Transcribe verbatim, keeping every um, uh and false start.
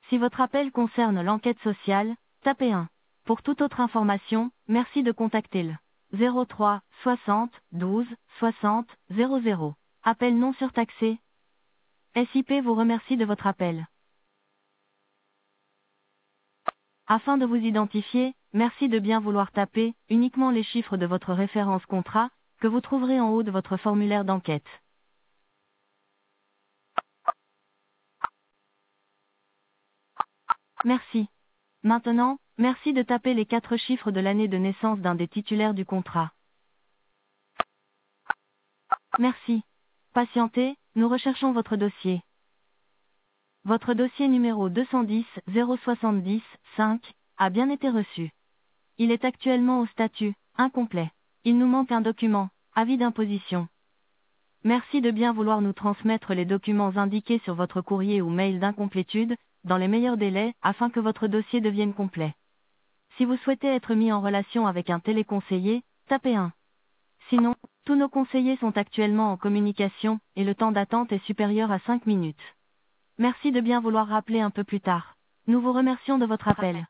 Si votre appel concerne l'enquête sociale, tapez un. Pour toute autre information, merci de contacter le zéro trois soixante douze soixante zéro zéro. Appel non surtaxé. S I P vous remercie de votre appel. Afin de vous identifier, merci de bien vouloir taper uniquement les chiffres de votre référence contrat, que vous trouverez en haut de votre formulaire d'enquête. Merci. Maintenant, merci de taper les quatre chiffres de l'année de naissance d'un des titulaires du contrat. Merci. Patientez, nous recherchons votre dossier. Votre dossier numéro deux cent dix zéro soixante-dix cinq a bien été reçu. Il est actuellement au statut incomplet. Il nous manque un document, avis d'imposition. Merci de bien vouloir nous transmettre les documents indiqués sur votre courrier ou mail d'incomplétude, dans les meilleurs délais, afin que votre dossier devienne complet. Si vous souhaitez être mis en relation avec un téléconseiller, tapez un. Sinon, tous nos conseillers sont actuellement en communication, et le temps d'attente est supérieur à cinq minutes. Merci de bien vouloir rappeler un peu plus tard. Nous vous remercions de votre appel.